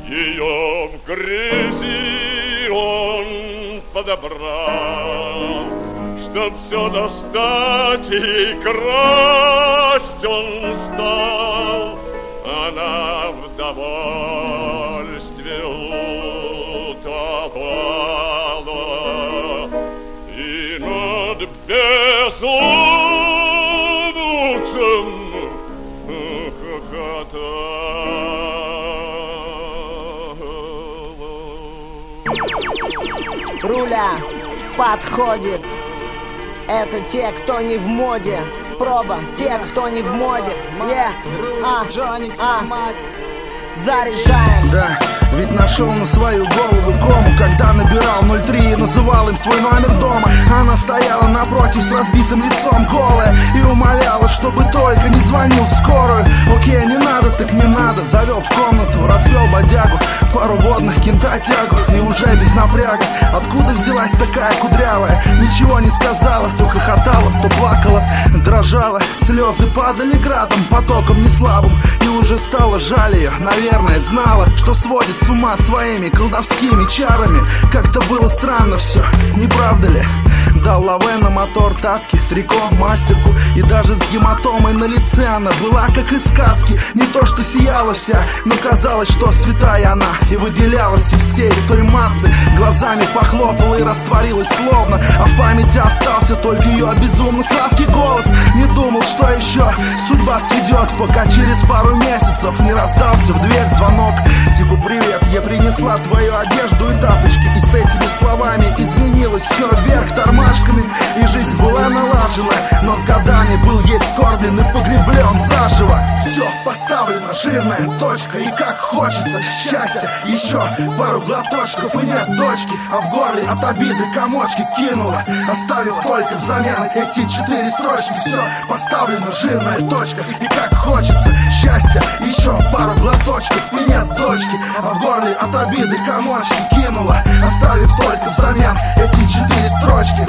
Ее в грязи он подобрал, чтоб все достать и красть он стал. Она в довольстве утопала и над безумцем Руля подходит. Это те, кто не в моде. Проба, те, кто не в моде. Заряжаем. Да, ведь нашел на свою голову кому, когда набирал 03 и называл им свой номер дома. Она стояла напротив с разбитым лицом голая и умоляла, чтобы только не звонил в скорую. Окей, не надо, так не надо. Завел в комнату, развел бодягу, пару водных, кентотягу, и уже без напряга. Откуда взялась такая кудрявая? Ничего не сказала, то хохотала, то плакала, дрожала. Слезы падали градом, потоком неслабым, и уже стало жаль ее. Наверное, знала, что сводит с ума своими колдовскими чарами. Как-то было странно все, не правда ли? Дал лаве на мотор, тапки, трико, мастерку, и даже с гематомой на лице она была как из сказки. Не то что сияла вся, но казалось, что святая она, и выделялась из всей той массы. Глазами похлопала и растворилась словно, а в памяти остался только ее безумно сладкий голос. Не думал, что еще судьба сведет, пока через пару месяцев не раздался в дверь звонок. Типа: привет, я принесла твою одежду и тапочки. И с этими словами изменилось все вверх тормашками, и жизнь была налажена, но с годами был ей скорблен и погреблен заживо. Все поставлено, жирная точка, и как хочется счастья. Еще пару глоточков и нет точки, а в горле от обиды комочки кинула, оставив только взамен эти 4 строчки. Все поставлено, жирная точка, и как хочется счастья. Еще пару глоточков и нет точки, а в горле от обиды комочки кинула, оставив только взамен эти 4 строчки.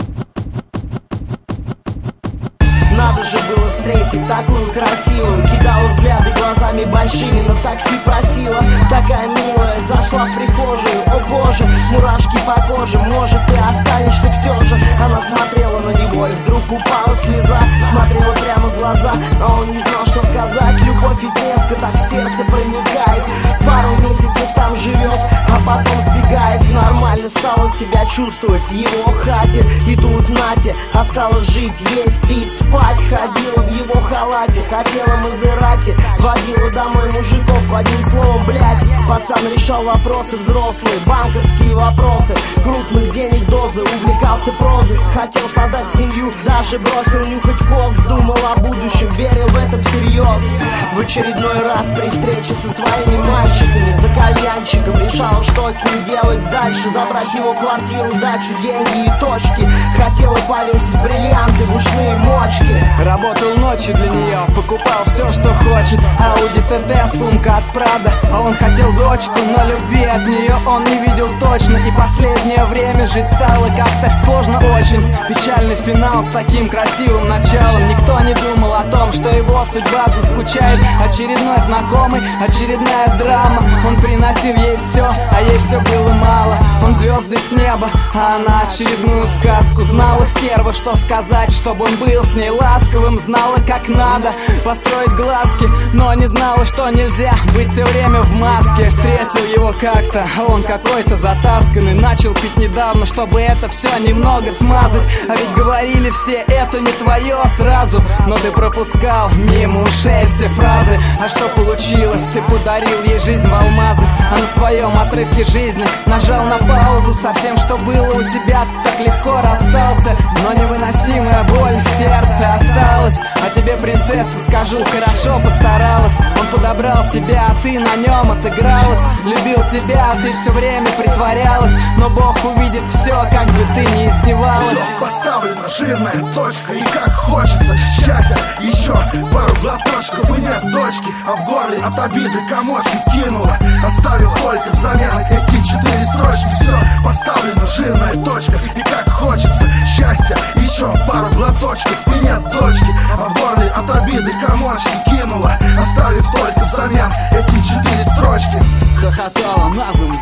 Надо же было встретить такую красивую. Кидала взгляды глазами большими, на такси просила. Такая милая, зашла в прихожую. О боже, мурашки по коже. Может, ты останешься все же. Она смотрела на него, и вдруг упала слеза. Смотрела прямо в глаза, а он не знал, что сказать. Любовь ведь резко так в сердце проникает. Пару месяцев там живет, а потом сбегает. Нормально стала себя чувствовать в его хате. И тут Натя осталось жить, есть, пить, спать. Ходила в его халате, хотела Мазерати, водила домой мужиков, одним словом, блядь. Пацан решал вопросы взрослые, банковские вопросы, крупных денег дозы, увлекался прозой, хотел создать семью, даже бросил нюхать кокс, думал о будущем, верил в это всерьез. В очередной раз при встрече со своими мальчиками за кальянчиком решал, что с ним делать дальше, забрать его квартиру, дачу, деньги и точки. Хотела повесить бриллианты в ушные мочки. Работал ночью для нее, покупал все, что хочет. Ауди ТТ, сумка от Прада. А он хотел дочку, но любви от нее он не видел точно. И последнее время жить стало как-то сложно очень. Печальный финал с таким красивым началом. Никто не думал о том, что его судьба заскучает. Очередной знакомый, очередная драма. Он приносил ей все, а ей все было мало. Он звезды с неба, а она очередную сказку. Знала стерва, что сказать, чтобы он был с ней ласковым. Знала, как надо построить глазки, но не знала, что нельзя быть все время в маске. Встретил его как-то, а он какой-то затасканный. Начал пить недавно, чтобы это все немного смазать. А ведь говорили все, это не твое сразу. Но ты пропускал мимо ушей все фразы. А что получилось? Ты подарил ей жизнь в алмазы, а на своем отрывке жизни нажал на паузу. Совсем, что было у тебя, так легко расстался. Но невыносимая боль в сердце осталась. А тебе, принцесса, скажу, хорошо постаралась. Он подобрал тебя, а ты на нем отыгралась. Любил тебя, а ты все время притворялась. Но Бог увидит все, как бы ты ни издевалась. Все поставлено, жирная точка, и как хочется счастья. Еще пару глоточков и нет точки, а в горле от обиды комочки кинула, оставив только взамен эти 4 строчки. Все поставлено, жирная точка, и как хочется счастья. Еще пару глоточков и нет точки, а в горле от обиды комочки кинула, оставив только взамен эти 4 строчки. Хохотал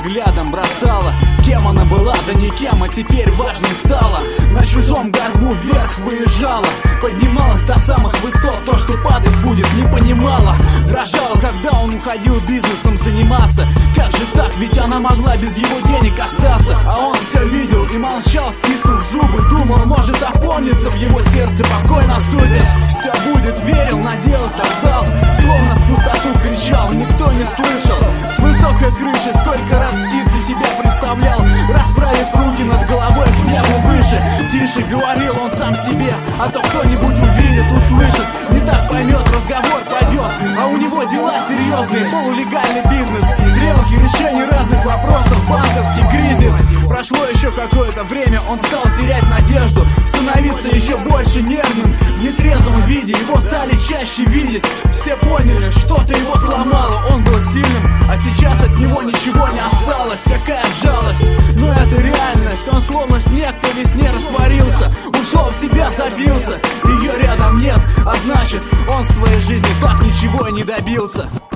взглядом бросала. Кем она была, да никем, а теперь важной стала. На чужом горбу вверх выезжала, поднималась до самых высот. То, что падать будет, не понимала. Дрожала, когда он уходил бизнесом заниматься. Как же так, ведь она могла без его денег остаться. А он все видел и молчал, стиснув зубы. Думал, может опомниться, в его сердце покой наступит. Все будет, верил, надеялся, ждал. Словно в пустоту кричал, никто не слышал. С высокой крыши сколько раз птицы себя представлял, расправив руки над головой к небу выше. Тише говорил он сам себе, а то кто-нибудь увидит, услышит, не так поймет, разговор пойдет. А у него дела серьезные, полулегальный бизнес, стрелки, решение разных вопросов, банковский кризис. Прошло еще какое-то время, он стал терять надежду, становиться еще больше нервным. В нетрезвом виде его стали чаще видеть. Все поняли, что-то его сломало, он был сильным, а сейчас от него ничего не осталось. Какая жалость, но это реальность. Он словно снег по весне растворился, ушел в себя, забился. Ее рядом нет, а значит, он в своей жизни так ничего и не добился.